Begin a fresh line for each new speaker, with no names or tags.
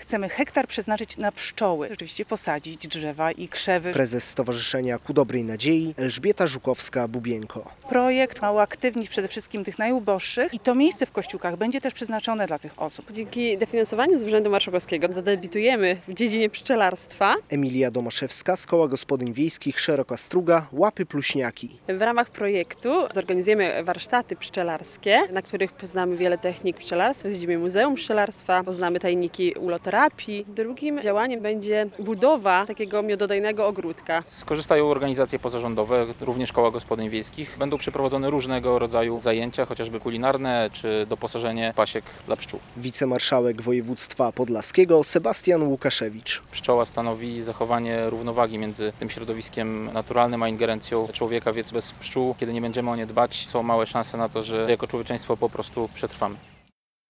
chcemy hektar przeznaczyć na pszczoły. Oczywiście posadzić drzewa i krzewy.
Prezes Stowarzyszenia Ku Dobrej Nadziei Elżbieta Żukowska-Bubienko.
Projekt ma uaktywnić przede wszystkim tych najuboższych i to miejsce w Kościółkach będzie też przeznaczone dla tych osób.
Dzięki dofinansowaniu z Urzędu Marszałkowskiego zadebiutujemy w dziedzinie pszczelarstwa.
Emilia Domaszewska z Koła Gospodyń Wiejskich Szeroka Struga Łapy Pluśniaki.
W ramach projektu zorganizujemy warsztaty pszczelarskie, na których poznamy wiele technik pszczelarstwa, zwiedzimy Muzeum Pszczelarstwa, poznamy tajniki uloterapii. Drugim działaniem będzie budowa takiego miododajnego ogródka.
Skorzystają organizacje pozarządowe, również Koła Gospodyń Wiejskich. Będą przeprowadzone różnego rodzaju zajęcia, chociażby kulinarne czy doposażenie pasiek dla pszczół.
Wicemarszałek województwa podlaskiego Sebastian Łukaszewicz.
Pszczoła stanowi zachowanie równowagi między tym środowiskiem naturalnym a ingerencją człowieka, więc bez pszczół, kiedy nie będziemy o nie dbać, są małe szanse na to, że jako człowieczeństwo po prostu przetrwamy.